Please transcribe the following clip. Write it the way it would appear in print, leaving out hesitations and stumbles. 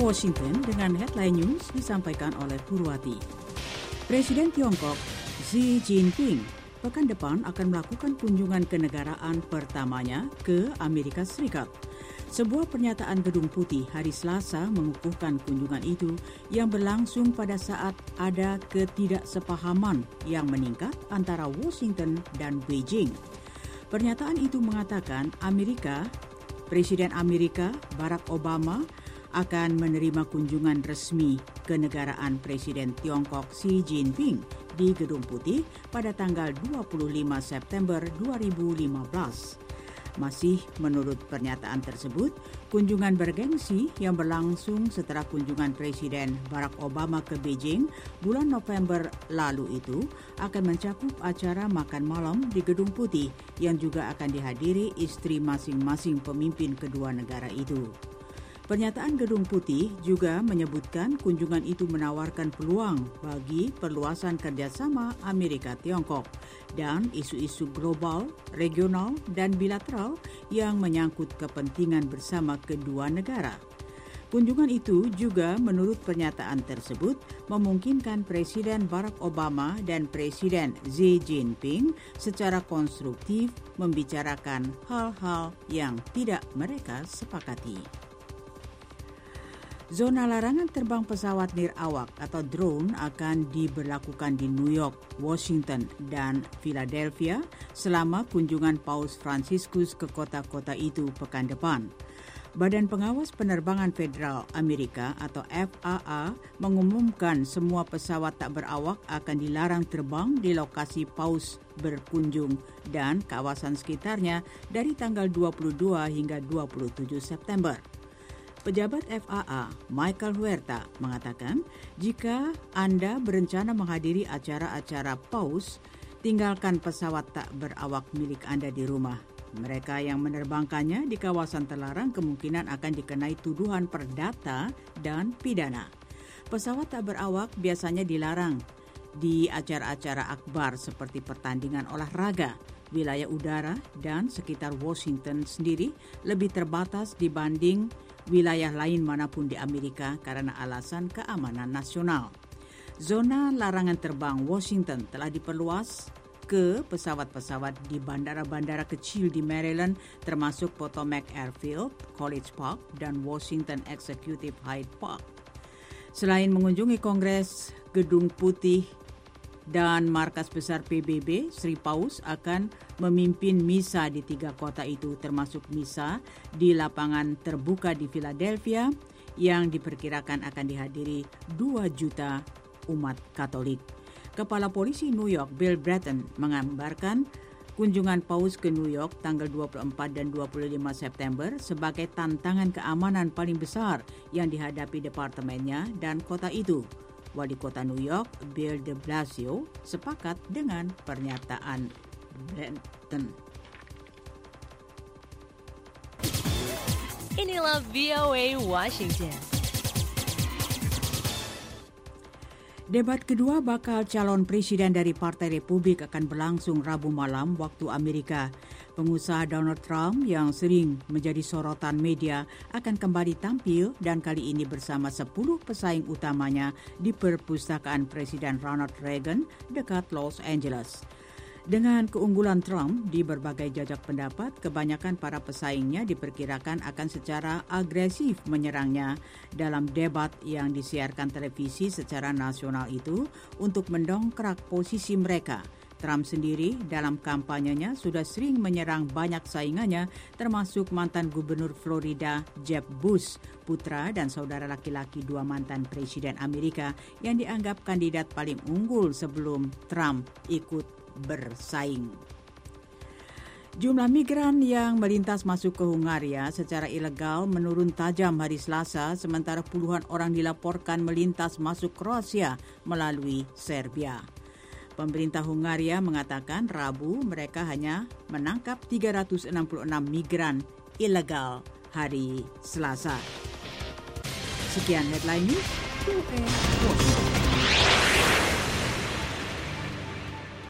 Washington dengan headline news disampaikan oleh Purwati. Presiden Tiongkok Xi Jinping pekan depan akan melakukan kunjungan kenegaraan pertamanya ke Amerika Serikat. Sebuah pernyataan Gedung Putih hari Selasa mengukuhkan kunjungan itu yang berlangsung pada saat ada ketidaksepahaman yang meningkat antara Washington dan Beijing. Pernyataan itu mengatakan Presiden Amerika Barack Obama akan menerima kunjungan resmi kenegaraan Presiden Tiongkok Xi Jinping di Gedung Putih pada tanggal 25 September 2015. Masih menurut pernyataan tersebut, kunjungan bergengsi yang berlangsung setelah kunjungan Presiden Barack Obama ke Beijing bulan November lalu itu akan mencakup acara makan malam di Gedung Putih yang juga akan dihadiri istri masing-masing pemimpin kedua negara itu. Pernyataan Gedung Putih juga menyebutkan kunjungan itu menawarkan peluang bagi perluasan kerjasama Amerika-Tiongkok dan isu-isu global, regional, dan bilateral yang menyangkut kepentingan bersama kedua negara. Kunjungan itu juga menurut pernyataan tersebut memungkinkan Presiden Barack Obama dan Presiden Xi Jinping secara konstruktif membicarakan hal-hal yang tidak mereka sepakati. Zona larangan terbang pesawat nirawak atau drone akan diberlakukan di New York, Washington, dan Philadelphia selama kunjungan Paus Fransiskus ke kota-kota itu pekan depan. Badan Pengawas Penerbangan Federal Amerika atau FAA mengumumkan semua pesawat tak berawak akan dilarang terbang di lokasi Paus berkunjung dan kawasan sekitarnya dari tanggal 22 hingga 27 September. Pejabat FAA, Michael Huerta, mengatakan jika Anda berencana menghadiri acara-acara Paus, tinggalkan pesawat tak berawak milik Anda di rumah. Mereka yang menerbangkannya di kawasan terlarang kemungkinan akan dikenai tuduhan perdata dan pidana. Pesawat tak berawak biasanya dilarang di acara-acara akbar seperti pertandingan olahraga. Wilayah udara dan sekitar Washington sendiri lebih terbatas dibanding wilayah lain manapun di Amerika karena alasan keamanan nasional. Zona larangan terbang Washington telah diperluas ke pesawat-pesawat di bandara-bandara kecil di Maryland termasuk Potomac Airfield, College Park, dan Washington Executive Hyde Park. Selain mengunjungi Kongres, Gedung Putih, dan markas besar PBB, Sri Paus akan memimpin misa di 3 kota itu termasuk misa di lapangan terbuka di Philadelphia yang diperkirakan akan dihadiri 2 juta umat Katolik. Kepala Polisi New York Bill Bratton menggambarkan kunjungan Paus ke New York tanggal 24 dan 25 September sebagai tantangan keamanan paling besar yang dihadapi departemennya dan kota itu. Wali Kota New York, Bill de Blasio, sepakat dengan pernyataan Bratton. Inilah VOA Washington. Debat kedua bakal calon presiden dari Partai Republik akan berlangsung Rabu malam waktu Amerika. Pengusaha Donald Trump yang sering menjadi sorotan media akan kembali tampil dan kali ini bersama 10 pesaing utamanya di perpustakaan Presiden Ronald Reagan dekat Los Angeles. Dengan keunggulan Trump di berbagai jajak pendapat, kebanyakan para pesaingnya diperkirakan akan secara agresif menyerangnya dalam debat yang disiarkan televisi secara nasional itu untuk mendongkrak posisi mereka. Trump sendiri dalam kampanyenya sudah sering menyerang banyak saingannya termasuk mantan gubernur Florida Jeb Bush, putra dan saudara laki-laki 2 mantan presiden Amerika yang dianggap kandidat paling unggul sebelum Trump ikut bersaing. Jumlah migran yang melintas masuk ke Hungaria secara ilegal menurun tajam hari Selasa, sementara puluhan orang dilaporkan melintas masuk Kroasia melalui Serbia. Pemerintah Hungaria mengatakan Rabu mereka hanya menangkap 366 migran ilegal hari Selasa. Sekian headline news.